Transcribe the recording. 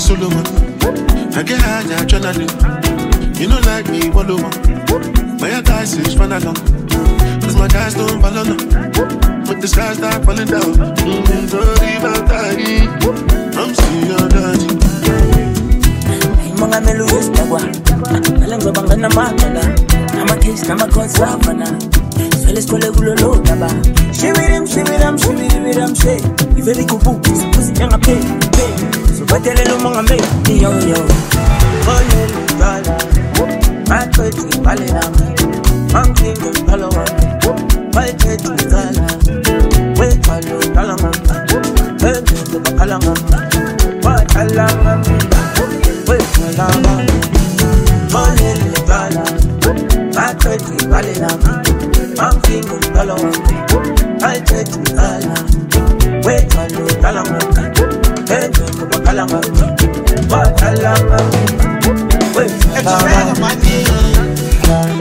Solomon. I get high, adrenaline. You know like me, one over. My guys is fun along. Cause my guys don't follow no. But the skies start falling down. Sorry about that. I'm still your daddy. Mga meluis tawa. Alam ko bang na makala. Ama case na magkonsavana. Sales kole gulolo taba. Shibirim she. Iveli kubu pusi nyanga pay. So batele lo mga me. Yo. Kole gala. Makweti balena. I'm thinking Palawa. Makweti gala. Wait palo kalama. Endo kalama. What kalama. Wait kalama. Kole gala. Makweti balena. I'm thinking Palawa. Makweti gala. Wait palo kalama. Endo kalama. What kalama. Wait kalama.